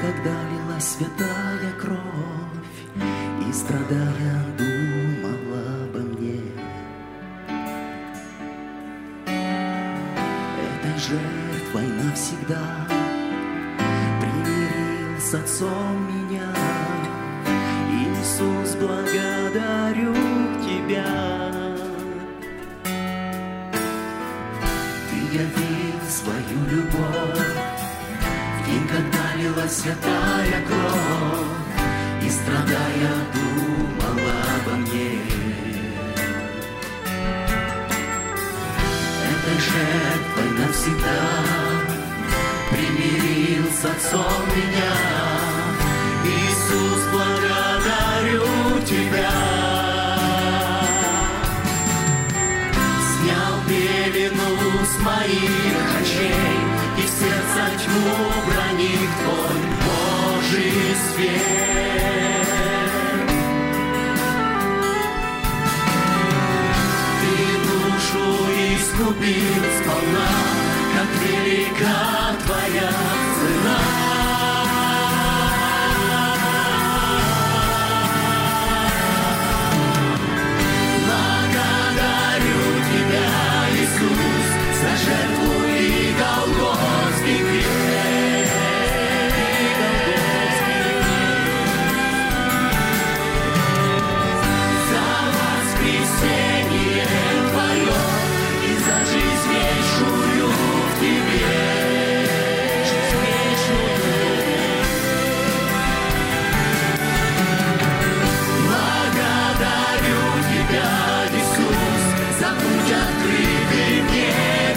когда лилась святая кровь, и страдая думала обо мне. Этой жертвой навсегда примирил с Отцом меня. Иисус, благодарю Тебя. Ты явил свою любовь в день, когда лилась святая кровь, и страдая думала обо мне. Этой жертвой навсегда примирил с Отцом меня. Иисус, благодарю Тебя. Снял пелену с моих очей, и в сердце тьму проник Твой Божий свет. Ты душу искупил сполна, как велика Твоя цена. За жертву и Голгофский крест, за воскресение Твое и за жизнь вечную в Тебе. Благодарю Тебя, Иисус, за путь открытый мне.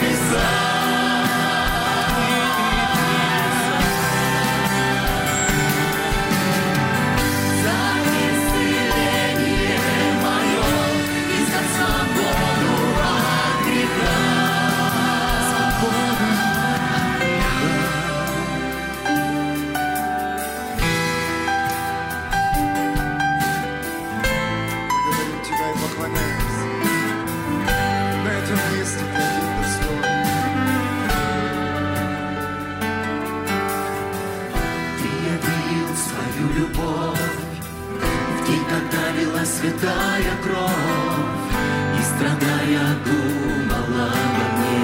Святая кровь, и страдая думала обо мне.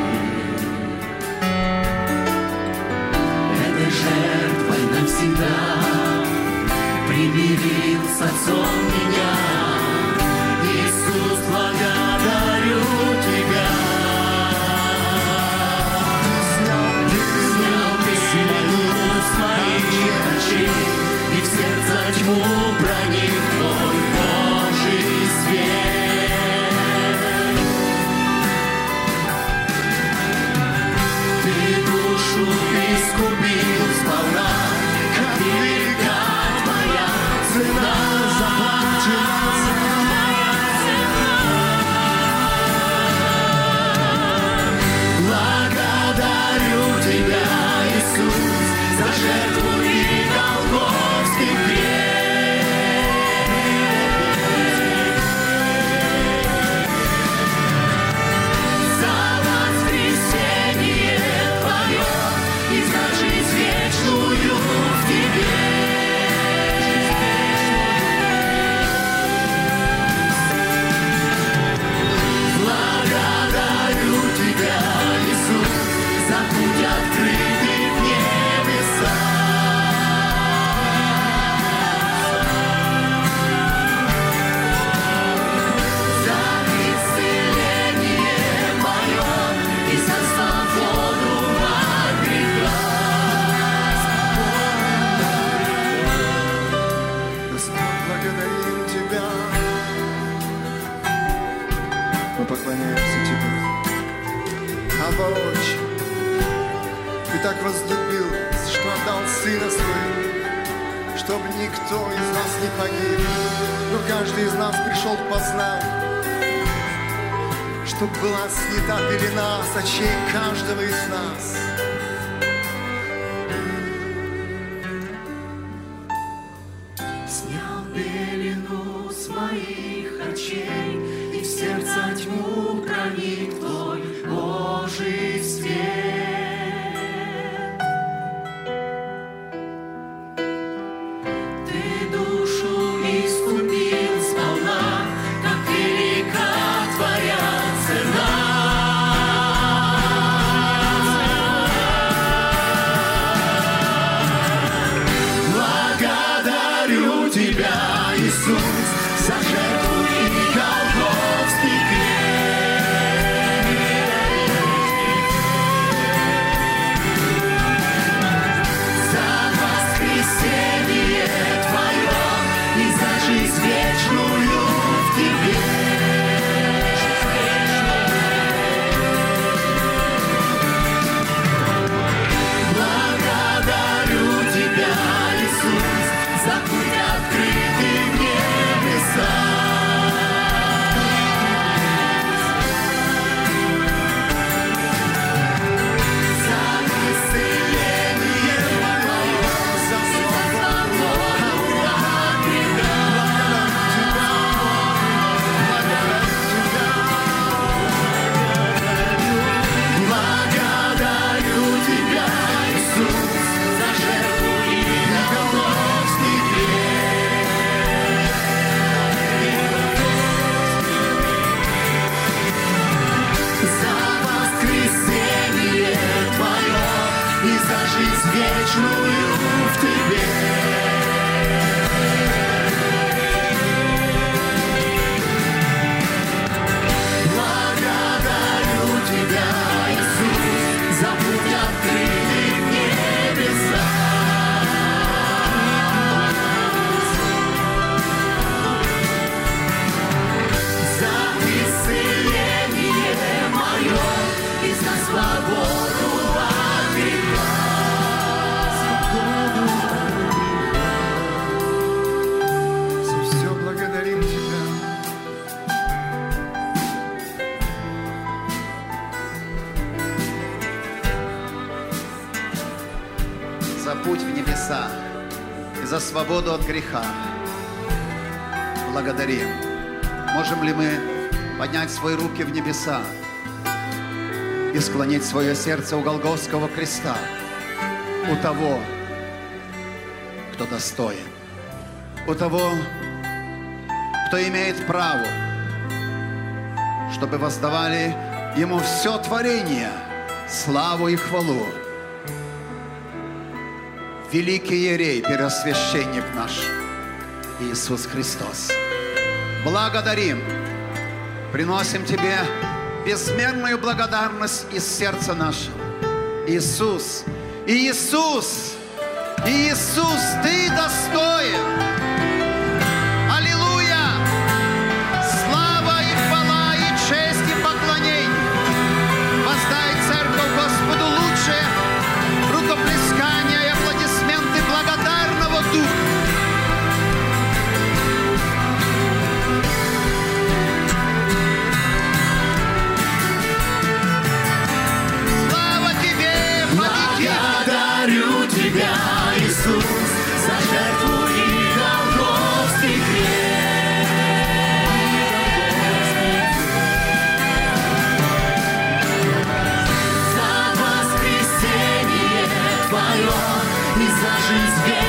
Этой жертвой навсегда примирил с Отцом меня. Иисус, благодарю Тебя. Снял пелену с моих очей, и в сердце тьму проник Твой Божий свет. Ты душу искупил сполна, как велика Твоя цена. Благодарю Тебя, Иисус, за жертву и Голгофский крест. За воскресение Твое и за жизнь вечную в Тебе. Благодарю Тебя, Иисус, за путь открытый в небеса. За исцеление мое и за свободу от греха. Господь, благодарим Тебя. Мы поклоняемся Тебе. Абба, Отче, Ты так возлюбил, что отдал Сына Своего, чтобы никто из нас не погиб, но каждый из нас пришел к познанию, чтобы была снята пелена с очей каждого из нас. Снял пелену с моих очей, и в сердце тьму проник Твой Божий свет. путь в небеса и за свободу от греха. Благодарим. Можем ли мы поднять свои руки в небеса и склонить свое сердце у Голгофского креста, у того, кто достоин, у того, кто имеет право, чтобы воздавали Ему все творение, славу и хвалу. Великий иерей, первосвященник наш, Иисус Христос. Благодарим, приносим Тебе безмерную благодарность из сердца нашего. Иисус, Иисус, Иисус, Ты достоин. Аллилуйя! Слава и хвала, и честь, и поклонение. Воздай церковь Господу лучшее рукоплескания и аплодисменты благодарного духа. Благодарю Тебя, Иисус, за жертву и Голгофский крест. За воскресение Твое и за жизнь.